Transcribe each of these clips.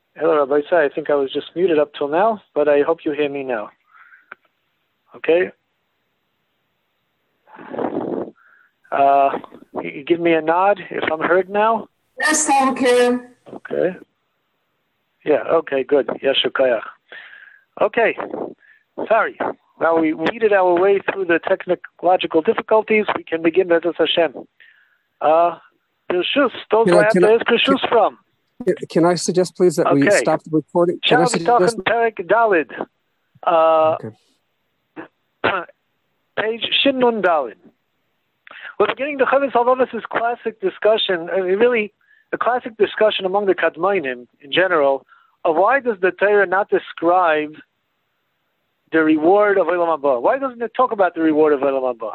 Hello, Rabbi Isai. I think I was just muted up till now, but I hope you hear me now. Okay? You give me a nod if I'm heard now? Yes, thank you. Okay. Yeah, okay, good. Yeshu Kayach. Okay. Sorry. Now we weeded our way through the technological difficulties. We can begin Bezos Hashem. Birshus, those who have to ask Birshus from. Can I suggest, please, that we stop the recording? Shall we talk in Perek Dalid? Page Shin Dalid. We're beginning the Chavis Halvavas' classic discussion, really a classic discussion among the Kadmonim in general, of why does the Torah not describe the reward of Olam Haba? Why doesn't it talk about the reward of Olam Haba?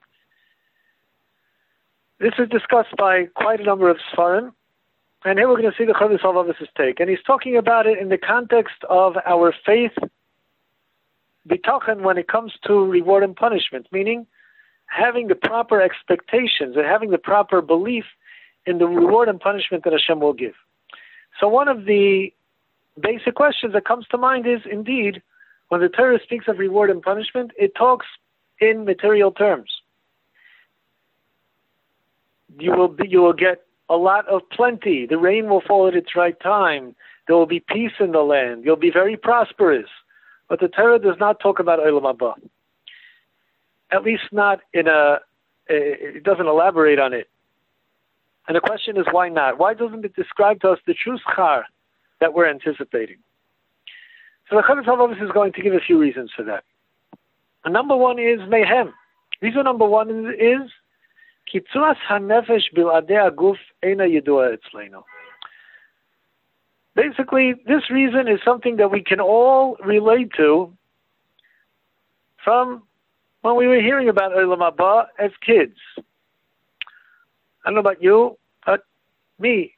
This is discussed by quite a number of Sfarim, and here we're going to see the Chavis Halvavas' take. And he's talking about it in the context of our faith, bitachon, when it comes to reward and punishment, meaning having the proper expectations and having the proper belief in the reward and punishment that Hashem will give. So one of the basic questions that comes to mind is, indeed, when the Torah speaks of reward and punishment, it talks in material terms. You will get a lot of plenty. The rain will fall at its right time. There will be peace in the land. You'll be very prosperous. But the Torah does not talk about Olam Haba. At least not it doesn't elaborate on it. And the question is, why not? Why doesn't it describe to us the true schar that we're anticipating? So the Chavis Halvavas is going to give a few reasons for that. And number one is mehem. Reason number one is kitzuras hanefesh biladei aguf eina yedua etzleinu. Basically, this reason is something that we can all relate to from when we were hearing about Olam Haba as kids. I don't know about you, but me.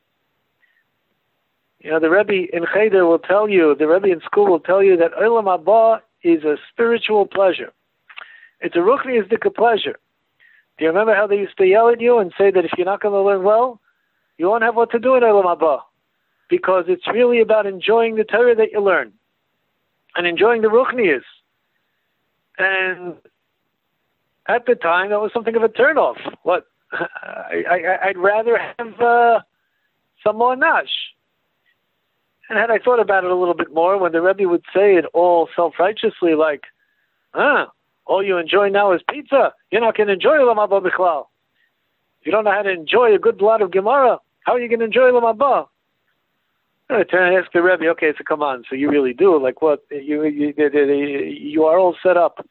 You know, the Rebbe in Cheder will tell you, the Rebbe in school will tell you that Olam Haba is a spiritual pleasure. It's a ruchniistic pleasure. Do you remember how they used to yell at you and say that if you're not going to learn well, you won't have what to do in Olam Haba? Because it's really about enjoying the Torah that you learn and enjoying the ruchnius. And at the time, that was something of a turnoff. What? I'd rather have some more nash. And had I thought about it a little bit more, when the Rebbe would say it all self-righteously, like, all you enjoy now is pizza. You're not going to enjoy Olam Haba Bichlal. You don't know how to enjoy a good lot of Gemara. How are you going to enjoy Olam Haba? I turn and ask the Rebbe, okay, so come on, so you really do, like what, you are all set up.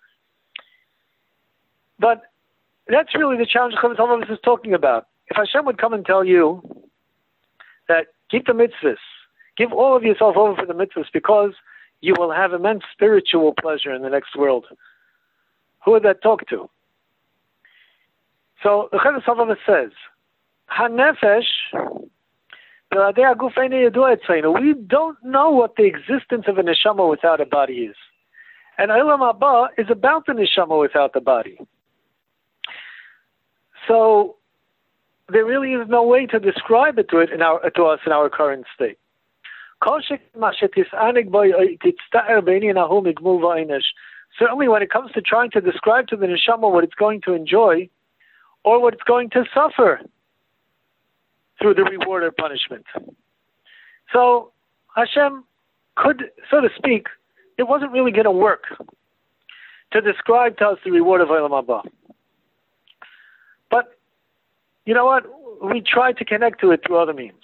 But that's really the challenge Chavis Halvavas is talking about. If Hashem would come and tell you that keep the mitzvahs, give all of yourself over for the mitzvahs because you will have immense spiritual pleasure in the next world, who would that talk to? So the Chavis Halvavas says, Hanefesh, we don't know what the existence of a neshama without a body is. And Olam Haba is about the neshama without the body. So there really is no way to describe it to us in our current state. Certainly when it comes to trying to describe to the neshama what it's going to enjoy or what it's going to suffer through the reward or punishment. So Hashem could, so to speak, it wasn't really going to work to describe to us the reward of Olam Haba. But you know what? We try to connect to it through other means.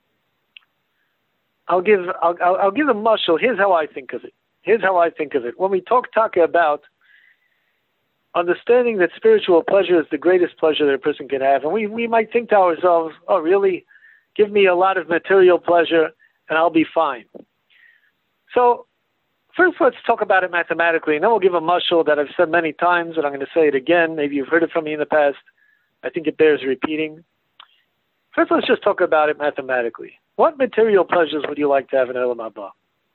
I'll give a mashal. Here's how I think of it. When we talk Taka about understanding that spiritual pleasure is the greatest pleasure that a person can have, and we might think to ourselves, oh, really? Give me a lot of material pleasure and I'll be fine. So first let's talk about it mathematically, and then we'll give a mashal that I've said many times, and I'm going to say it again. Maybe you've heard it from me in the past. I think it bears repeating. First, let's just talk about it mathematically. What material pleasures would you like to have in Olam Haba?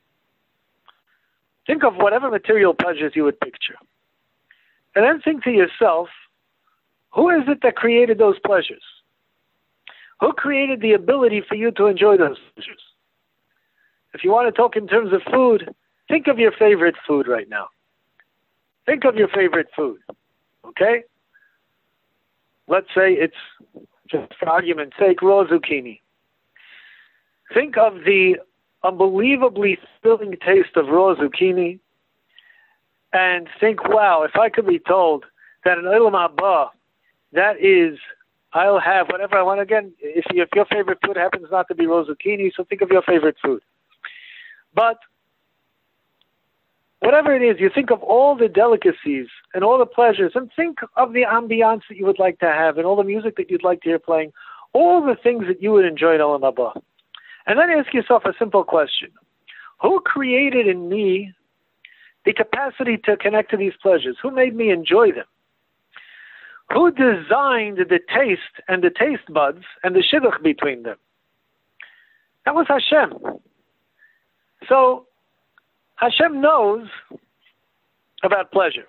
Think of whatever material pleasures you would picture. And then think to yourself, who is it that created those pleasures? Who created the ability for you to enjoy those pleasures? if you want to talk in terms of food, think of your favorite food right now. Think of your favorite food, okay? Let's say it's, just for argument's sake, raw zucchini. Think of the unbelievably filling taste of raw zucchini and think, wow, if I could be told that in Olam Haba, that is, I'll have whatever I want. Again, if your favorite food happens not to be raw zucchini, so think of your favorite food. But whatever it is, you think of all the delicacies and all the pleasures, and think of the ambiance that you would like to have and all the music that you'd like to hear playing, all the things that you would enjoy in Olam Haba. And then ask yourself a simple question. Who created in me the capacity to connect to these pleasures? Who made me enjoy them? Who designed the taste and the taste buds and the shidduch between them? That was Hashem. So Hashem knows about pleasure.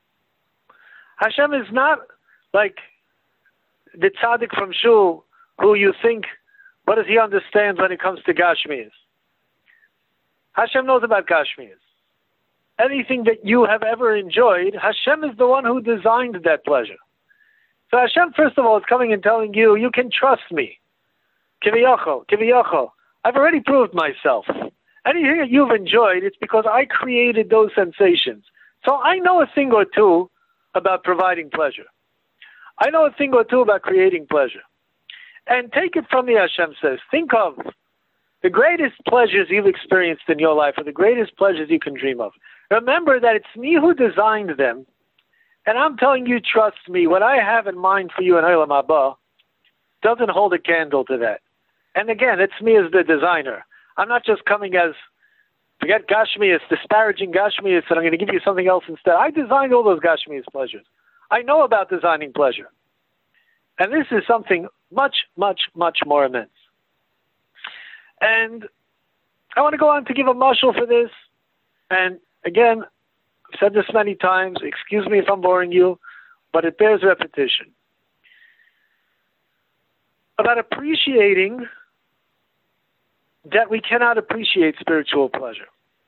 Hashem is not like the tzaddik from Shul who you think, what does he understand when it comes to Gashmias? Hashem knows about Gashmias. Anything that you have ever enjoyed, Hashem is the one who designed that pleasure. So Hashem, first of all, is coming and telling you, you can trust me. Kiviyocho, Kiviyocho. I've already proved myself. Anything that you've enjoyed, it's because I created those sensations. So I know a thing or two about providing pleasure. I know a thing or two about creating pleasure. And take it from me, Hashem says. Think of the greatest pleasures you've experienced in your life, or the greatest pleasures you can dream of. Remember that it's me who designed them, and I'm telling you, trust me, what I have in mind for you in Olam Haba doesn't hold a candle to that. And again, it's me as the designer. I'm not just coming as, forget Gashmias, disparaging Gashmias, and I'm going to give you something else instead. I designed all those Gashmias pleasures. I know about designing pleasure. And this is something much, much, much more immense. And I want to go on to give a mashal for this. And again, I've said this many times. Excuse me if I'm boring you, but it bears repetition. About appreciating that we cannot appreciate spiritual pleasure.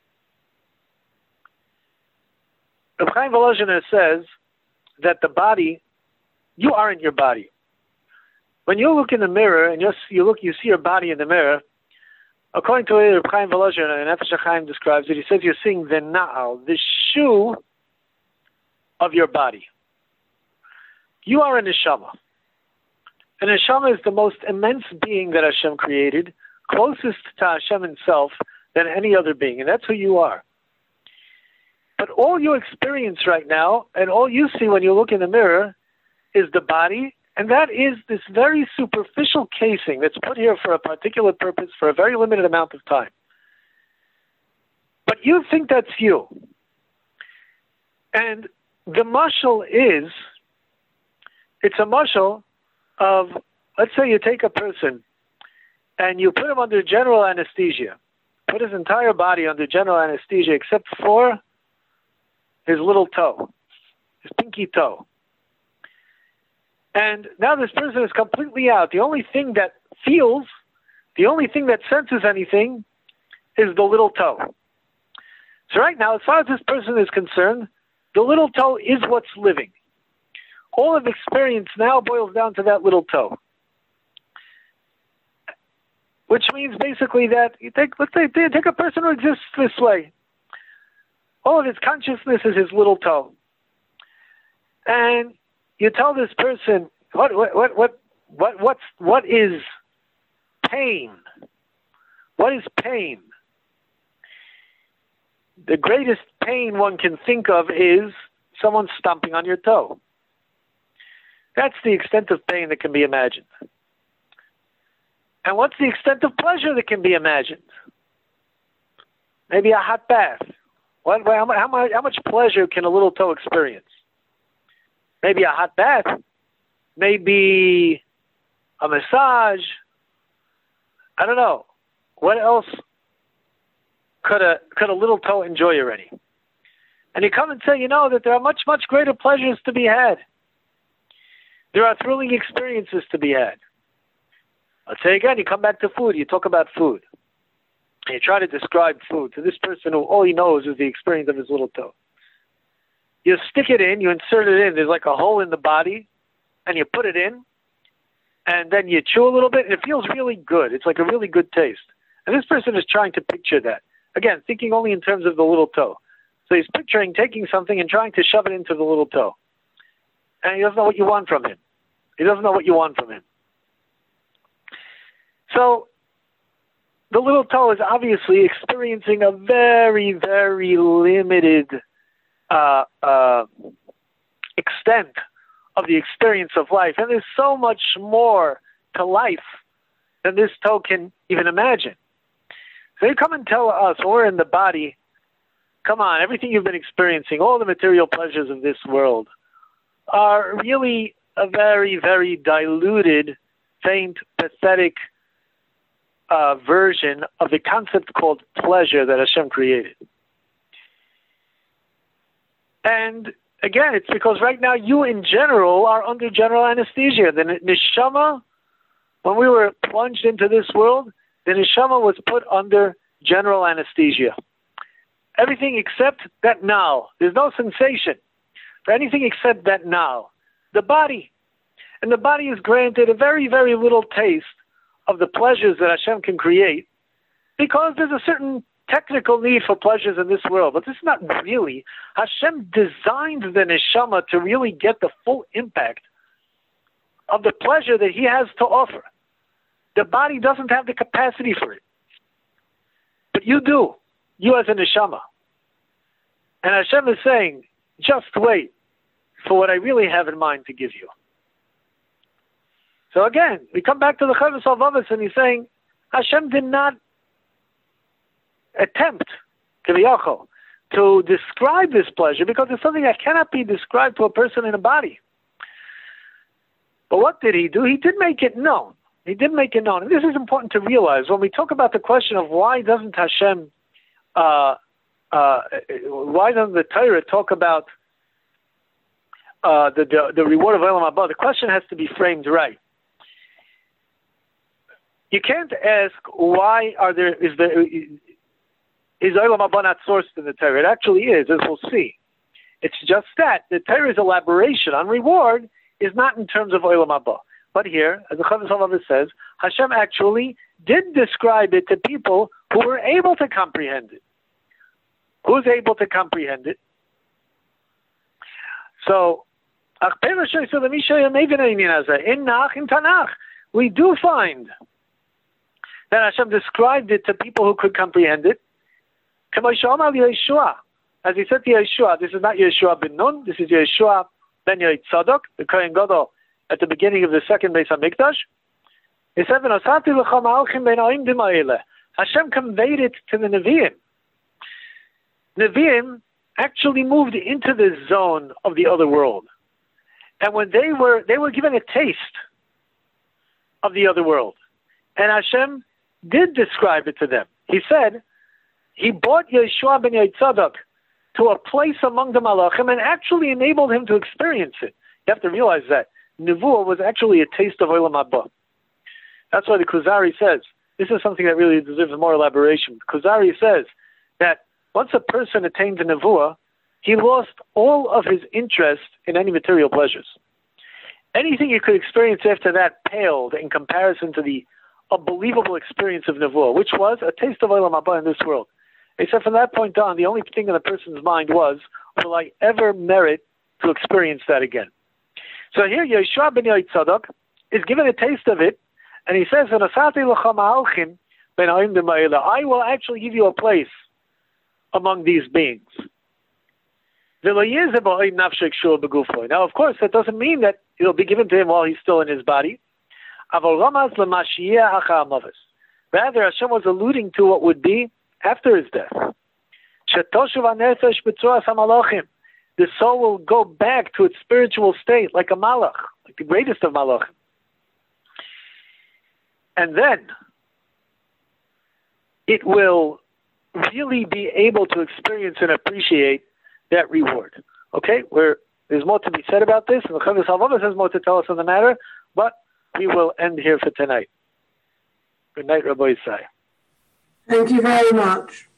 Reb Chaim Volozhiner says that the body, you aren't your body. When you look in the mirror and you see your body in the mirror, according to Reb Chaim Volozhiner, and Nefesh HaChaim describes it, he says you're seeing the na'al, the shoe of your body. You are a neshama. A neshama is the most immense being that Hashem created, closest to Hashem himself than any other being, and that's who you are. But all you experience right now, and all you see when you look in the mirror, is the body, and that is this very superficial casing that's put here for a particular purpose for a very limited amount of time. But you think that's you. And the mashal is, it's a mashal of, let's say you take a person and you put him under general anesthesia, put his entire body under general anesthesia except for his little toe, his pinky toe. And now this person is completely out. The only thing that feels, the only thing that senses anything is the little toe. So right now, as far as this person is concerned, the little toe is what's living. All of experience now boils down to that little toe. Which means basically that, let's say, take a person who exists this way. All of his consciousness is his little toe. And you tell this person, what is pain? What is pain? The greatest pain one can think of is someone stomping on your toe. That's the extent of pain that can be imagined. And what's the extent of pleasure that can be imagined? Maybe a hot bath. How much pleasure can a little toe experience? Maybe a hot bath. Maybe a massage. I don't know. What else could a little toe enjoy already? And you come and say, that there are much, much greater pleasures to be had. There are thrilling experiences to be had. I'll say again, you come back to food, you talk about food. and you try to describe food to this person who all he knows is the experience of his little toe. You stick it in, you insert it in, there's like a hole in the body, and you put it in, and then you chew a little bit, and it feels really good. It's like a really good taste. And this person is trying to picture that. Again, thinking only in terms of the little toe. So he's picturing taking something and trying to shove it into the little toe. And he doesn't know what you want from him. He doesn't know what you want from him. So the little toe is obviously experiencing a very, very limited extent of the experience of life. And there's so much more to life than this toe can even imagine. So you come and tell us, when we're in the body, come on, everything you've been experiencing, all the material pleasures of this world, are really a very, very diluted, faint, pathetic version of the concept called pleasure that Hashem created. And again, it's because right now you in general are under general anesthesia. The neshama, when we were plunged into this world, the neshama was put under general anesthesia. Everything except that now. There's no sensation for anything except that now. The body. And the body is granted a very, very little taste of the pleasures that Hashem can create because there's a certain technical need for pleasures in this world. But this is not really. Hashem designed the neshama to really get the full impact of the pleasure that he has to offer. The body doesn't have the capacity for it. But you do. You as a neshama. And Hashem is saying, just wait for what I really have in mind to give you. So again, we come back to the Chovos HaLevavos, and he's saying, Hashem did not attempt, kaviyachol, to describe this pleasure because it's something that cannot be described to a person in a body. But what did he do? He did make it known. He did make it known. And this is important to realize. When we talk about the question of why doesn't Hashem, why doesn't the Torah talk about the reward of Olam Haba, the question has to be framed right. You can't ask why is Olam Haba not sourced in the Torah? It actually is, as we'll see. It's just that the Torah's elaboration on reward is not in terms of Olam Haba. But here, as the Chovos HaLevavos says, Hashem actually did describe it to people who were able to comprehend it. Who's able to comprehend it? So, in Tanakh, we do find that Hashem described it to people who could comprehend it. As he said to Yeshua, this is not Yeshua ben Nun, this is Yeshua ben Yitzadok, the Kohen Gadol, at the beginning of the second Beis HaMikdash. He said, Hashem conveyed it to the Nevi'im. Nevi'im actually moved into the zone of the other world. And when they were given a taste of the other world. And Hashem did describe it to them. He said, he brought Yeshua ben Yitzadok to a place among the Malachim and actually enabled him to experience it. You have to realize that Nevuah was actually a taste of Olam Haba. That's why the Kuzari says, this is something that really deserves more elaboration. Kuzari says that once a person attained the Nevuah, he lost all of his interest in any material pleasures. Anything you could experience after that paled in comparison to the unbelievable experience of Nevuah, which was a taste of Olam Haba in this world. Except from that point on, the only thing in a person's mind was, will I ever merit to experience that again? So here, Yeshua ben Yitzadok is given a taste of it, and he says, I will actually give you a place among these beings. Now, of course, that doesn't mean that it'll be given to him while he's still in his body. Rather, Hashem was alluding to what would be after his death. The soul will go back to its spiritual state like a malach, like the greatest of malachim. And then it will really be able to experience and appreciate that reward. Okay, there's more to be said about this, and the Chovos HaLevavos has more to tell us on the matter, but we will end here for tonight. Good night, Rabbi Isai. Thank you very much.